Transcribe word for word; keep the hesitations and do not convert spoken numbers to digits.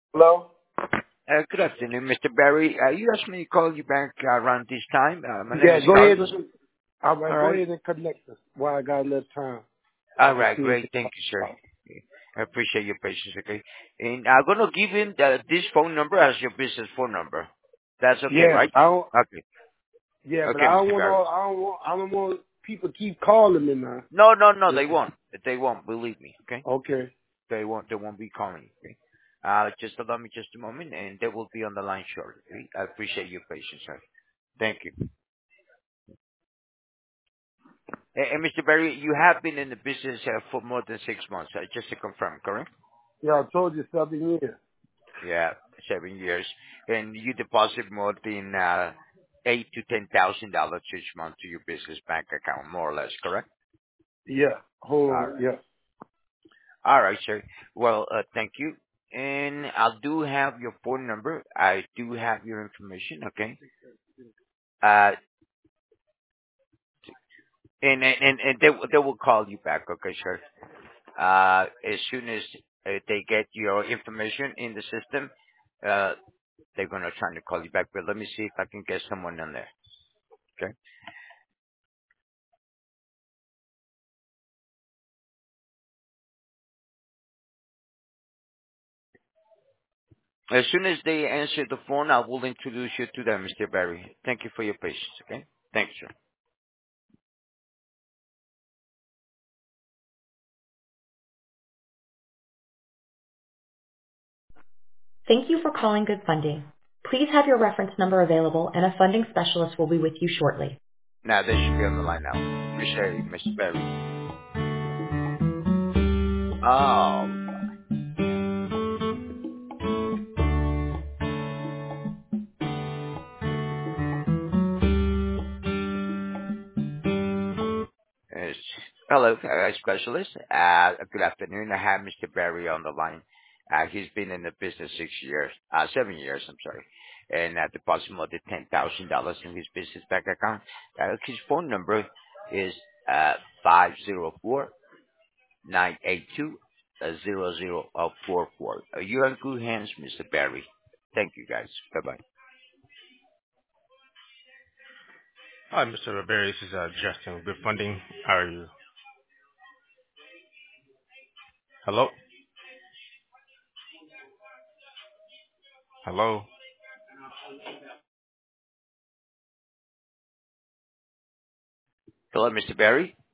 Hello? Uh, Good afternoon, Mister Barry. Uh, You asked me to call you back uh, around this time. Uh, My name Yeah, is go ahead Carlos. and all right, All go right. ahead and connect us while I got a little time. I All can right, see it. great. Thank you, sir. I appreciate your patience, okay? And I'm gonna give him the- this phone number as your business phone number. That's okay, Yes, right? I don't Okay. yeah, but Okay, I don't Mister want Barry. all I don't want I don't want people keep calling me now. No, no, no, This they is won't. They won't, believe me, okay? okay. They won't, they won't be calling you, okay? Uh, Just allow me just a moment, and they will be on the line shortly, okay? I appreciate your patience, sir. Thank you. And and Mister Barry, you have been in the business uh, for more than six months, uh, just to confirm, correct? Yeah, I told you seven years. Yeah, seven years. And you deposit more than uh, eight to ten thousand dollars each month to your business bank account, more or less, correct? Yeah. Hold All on, right. yeah. All right, sir. Well, uh, thank you. And I do have your phone number. I do have your information, okay? Uh, and and and they they will call you back, okay, sir? Uh, as soon as uh, they get your information in the system, uh, they're gonna try to call you back. But let me see if I can get someone in there. Okay. As soon as they answer the phone, I will introduce you to them, Mister Barry. Thank you for your patience. Okay. Thanks, sir. Thank you for calling Good Funding. Please have your reference number available, and a funding specialist will be with you shortly. Now they should be on the line now. Appreciate it, Mister Barry. Oh. Yes. Hello, uh, specialist. Uh, good afternoon. I have Mister Barry on the line. Uh, he's been in the business six years, uh, seven years, I'm sorry, and uh, deposited more than ten thousand dollars in his business bank account. Uh, his phone number is uh, five zero four nine eight two zero zero four four. Uh, you're in good hands, Mister Barry. Thank you, guys. Bye bye. Hi, Mister Barry. This is uh, Justin with Good Funding. How are you? Hello? Hello? Hello, Mister Barry.